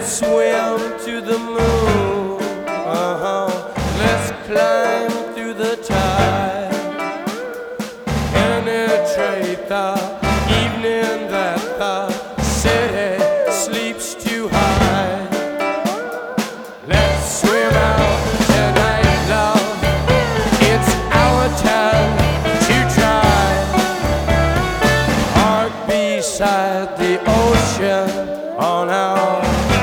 swim to the moon. Let's climb through the tide, penetrate the evening that the city sleeps too high. Let's swim out tonight, love. It's our time to try. Heart beside the ocean on our